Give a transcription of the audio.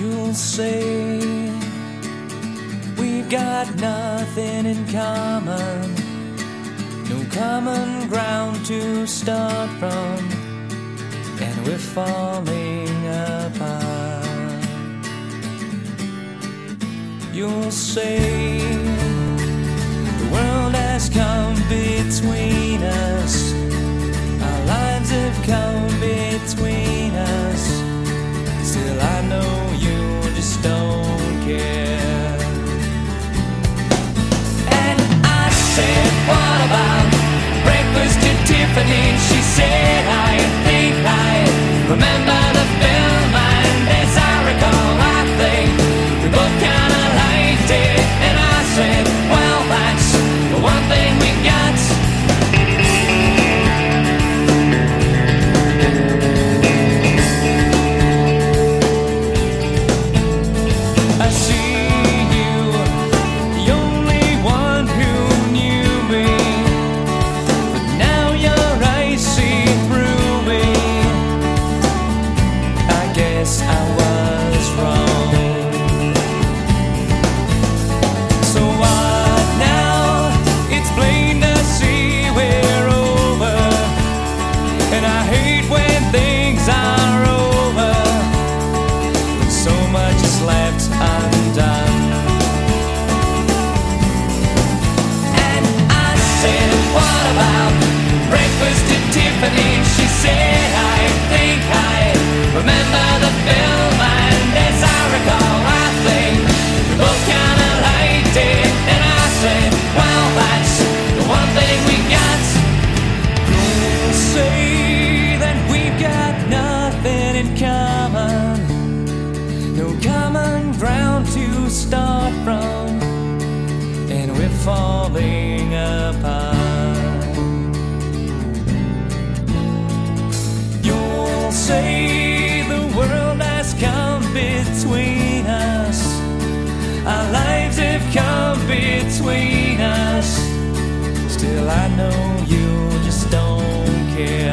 You'll say we've got nothing in common, no common ground to start from, and we're falling apart. You'll say the world has come between us, our lives have come between us. Still I know you just don't care. And I said, what about breakfast at Tiffany's? She said, I think I remember the film, and as I recall, I think we both kinda liked it. And I said, well, that's the one thing we got. I see you, the only one who knew me, but now your eyes see through me. I guess I was wrong. So what now? It's plain to see we're over, and I hate when things are over, when so much is left undone. And I said, what about breakfast at Tiffany's? She said, I think I remember the film, and as I recall, I think we both kinda liked it. And I said, well, that's the one thing we got. You'll say that we've got nothing in common, no common ground to start from, and we're falling apart. You'll say the world has come between us, our lives have come between us. Still I know you just don't care.